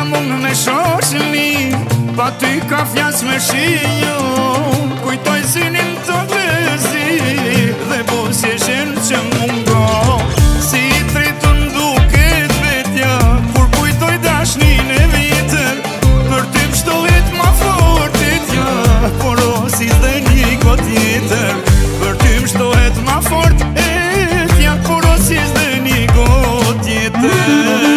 mund me shoshni, pa ty ka fjas me shiju. Kujtoj sinin të vëzi, dhe bosje shenë që mungo. Si tritën duket vetja, kur kujtoj dashnin e vitër. Për ty pështohet ma fortit ja, por o si s'de një ko tjetër. Për ty pështohet ma fort etja, por o si s'de një ko tjetër.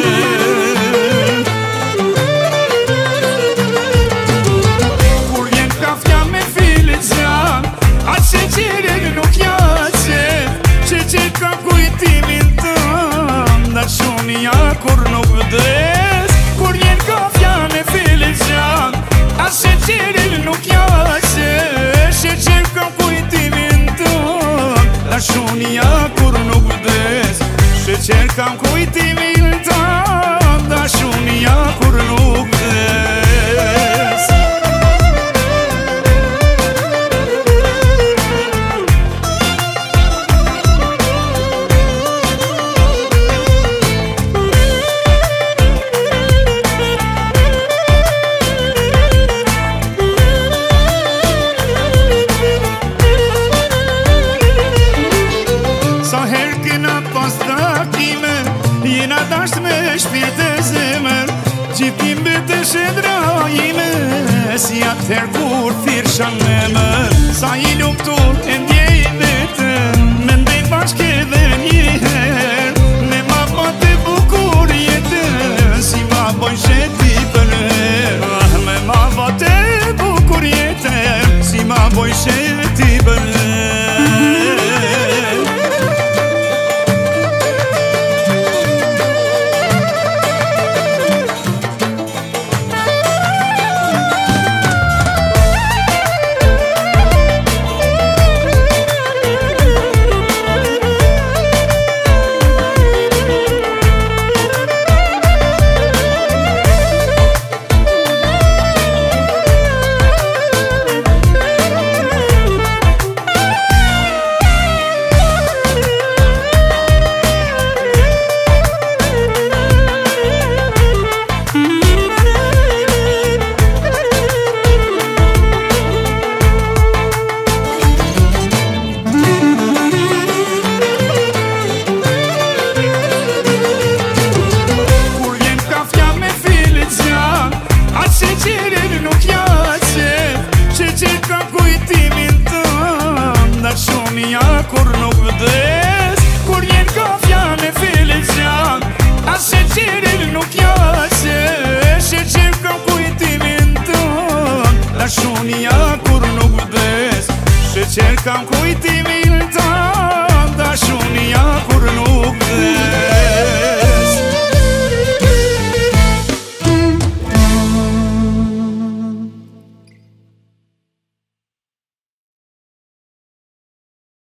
Ka kujtimin tëm, dashunia kur nuk vdes. Kur jen kafja me filizan, as sheqerin nuk jase. Sheqer ka kujtimin tëm, dashunia kur nuk vdes. Sheqer ka kujtimin tëm, dashunia kur nuk vdes. Jena dasht me shpirt e zemër, gjithim betesh e drajime, si atëher kur thirësha me mër. Sa i lumtur e ndjej vetën, me ndejt bashke dhe njëher. Me ma bate bukur jetën, si ma boj sheti për her. Me ma bate bukur jetën, si ma boj sheti për her. Dashunia kur nuk vdes. Kur jen kafja me filizan, as sheqerin nuk jase. Sheqer ka kujtimin tëm, dashunia kur nuk vdes. Sheqer ka